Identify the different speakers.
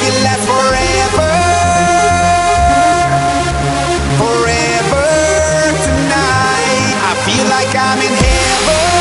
Speaker 1: it last forever. Forever tonight. I feel like I'm in heaven.